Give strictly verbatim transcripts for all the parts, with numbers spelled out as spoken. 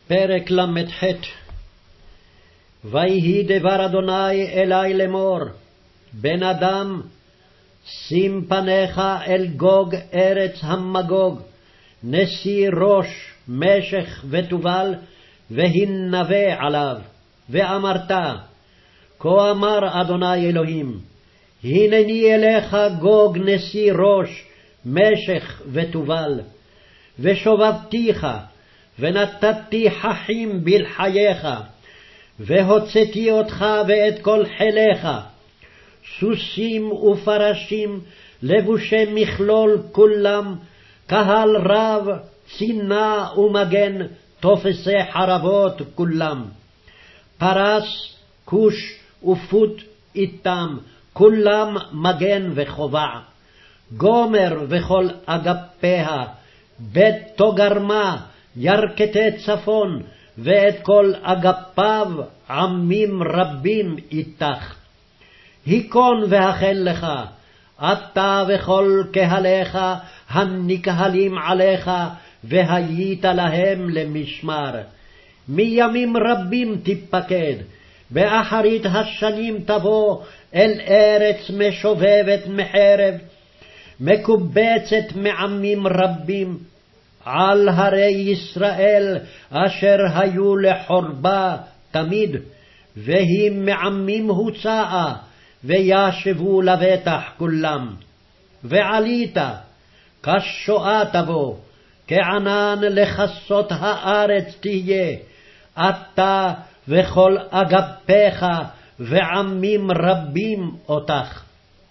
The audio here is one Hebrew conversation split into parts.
פרק למ"ח. ויהי דבר אדוני אלי לאמור, בן אדם, שים פניך אל גוג ארץ המגוג, נשיא ראש משך ותובל, והנבא עליו, ואמרת, כה אמר אדוני אלוהים, הנני אליך גוג נשיא ראש משך ותובל, ושובבתיך, ונתתי חכים בלחייך, והוצאתי אותך ואת כל חיליך, סוסים ופרשים, לבושי מכלול כולם, קהל רב, צינה ומגן, תופסי חרבות כולם. פרס, כוש ופוט איתם, כולם מגן וחובע. גומר וכל אגפיה, בית תוגרמה, ירכתי צפון, ואת כל אגפיו עמים רבים איתך. היכון והחל לך, אתה וכל קהליך הנקהלים עליך, והיית להם למשמר. מימים רבים תפקד, באחרית השנים תבוא אל ארץ משובבת מחרב, מקובצת מעמים רבים, על הרי ישראל אשר היו לחורבה תמיד, והיא מעמים הוצאה, וישבו לבטח כולם. ועלית, כשואה תבוא, כענן לכסות הארץ תהיה, אתה וכל אגפיך, ועמים רבים אותך.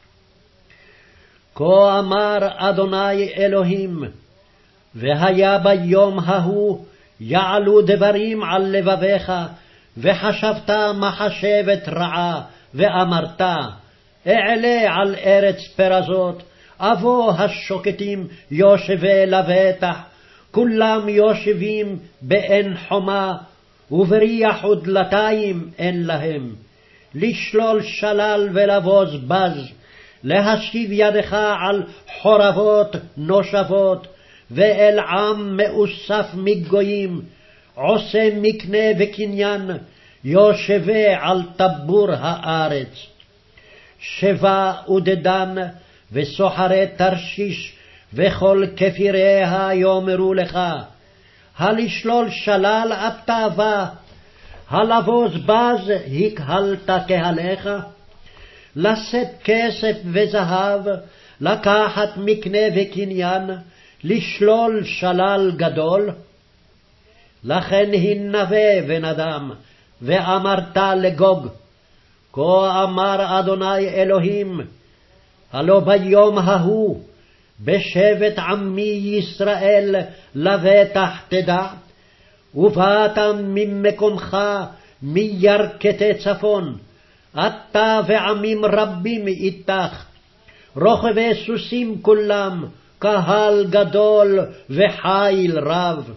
כה אמר אדוני אלוהים, והיה ביום ההוא יעלו דברים על לבביך, וחשבת מחשבת רעה, ואמרת, אעלה על ארץ פרזות, אבוא השוקטים יושבי לבטח, כולם יושבים באין חומה, ובריח ודלתיים אין להם. לשלול שלל ולבוז בז, להשיב ידך על חורבות נושבות, ואל עם מאוסף מגויים, עושה מקנה וקניין, יושבי על טבור הארץ. שבא ודדן, וסוחרי תרשיש, וכל כפיריה יאמרו לך, הלשלול שלל אתה בא, הלבוז בז הקהלת קהליך, לשאת כסף וזהב, לקחת מקנה וקניין, לשלול שלל גדול. לכן הנבא בן אדם, ואמרת לגוג, כה אמר אדוני אלוהים, הלא ביום ההוא, בשבט עמי ישראל לבטח תדע, ובאת ממקומך מירכתי צפון, אתה ועמים רבים איתך, רוכבי סוסים כולם, קהל גדול וחיל רב.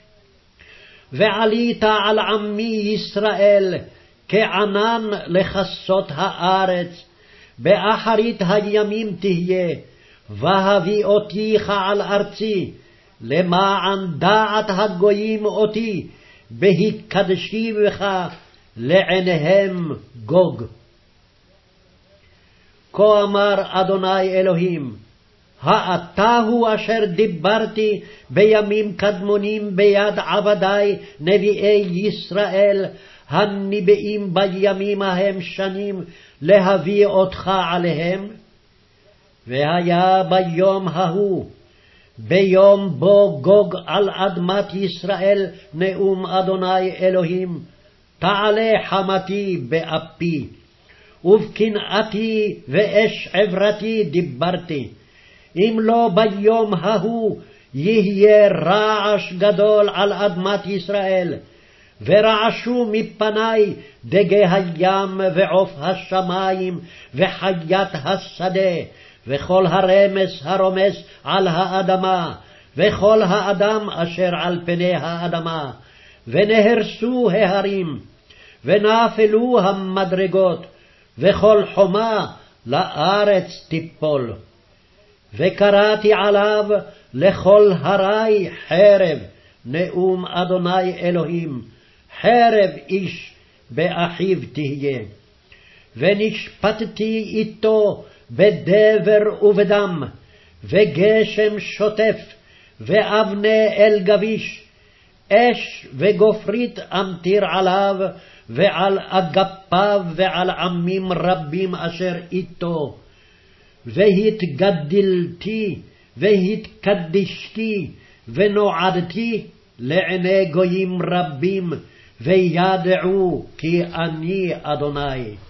ועלית על עמי ישראל, כענן לכסות הארץ, באחרית הימים תהיה, והביא אותיך על ארצי, למען דעת הגויים אותי, בהקדשי בך לעיניהם גוג. כה אמר אדוני אלוהים, האתה הוא אשר דיברתי בימים קדמונים ביד עבדי נביאי ישראל, הניבאים בימים ההם שנים, להביא אותך עליהם? והיה ביום ההוא, ביום בו גוג על אדמת ישראל נאום אדוני אלוהים, תעלה חמתי באפי, ובקנאתי ואש עברתי דיברתי, אם לא ביום ההוא יהיה רעש גדול על אדמת ישראל, ורעשו מפני דגי הים ועוף השמים וחיית השדה, וכל הרמס הרומס על האדמה, וכל האדם אשר על פני האדמה, ונהרסו ההרים, ונפלו המדרגות, וכל חומה לארץ תיפול. וקראתי עליו לכל הרי חרב, נאום אדוני אלוהים, חרב איש באחיו תהיה. ונשפטתי איתו בדבר ובדם, וגשם שוטף, ואבני אל גביש, אש וגופרית אמטיר עליו, ועל אגפיו ועל עמים רבים אשר איתו. והתגדלתי, והתקדשתי, ונועדתי לעיני גויים רבים, וידעו כי אני אדוני.